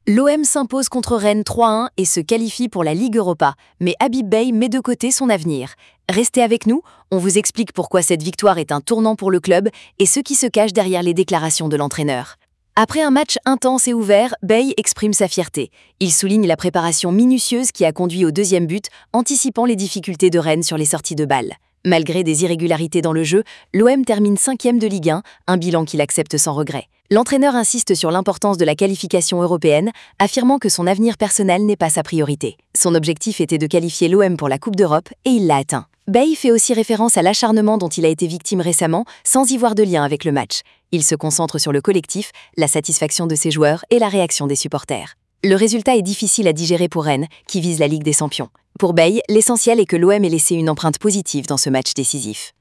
L'OM s'impose contre Rennes 3-1 et se qualifie pour la Ligue Europa, mais Habib Beye met de côté son avenir. Restez avec nous, on vous explique pourquoi cette victoire est un tournant pour le club et ce qui se cache derrière les déclarations de l'entraîneur. Après un match intense et ouvert, Beye exprime sa fierté. Il souligne la préparation minutieuse qui a conduit au deuxième but, anticipant les difficultés de Rennes sur les sorties de balles. Malgré des irrégularités dans le jeu, l'OM termine 5e de Ligue 1, un bilan qu'il accepte sans regret. L'entraîneur insiste sur l'importance de la qualification européenne, affirmant que son avenir personnel n'est pas sa priorité. Son objectif était de qualifier l'OM pour la Coupe d'Europe et il l'a atteint. Beye fait aussi référence à l'acharnement dont il a été victime récemment, sans y voir de lien avec le match. Il se concentre sur le collectif, la satisfaction de ses joueurs et la réaction des supporters. Le résultat est difficile à digérer pour Rennes, qui vise la Ligue des Champions. Pour Beye, l'essentiel est que l'OM ait laissé une empreinte positive dans ce match décisif.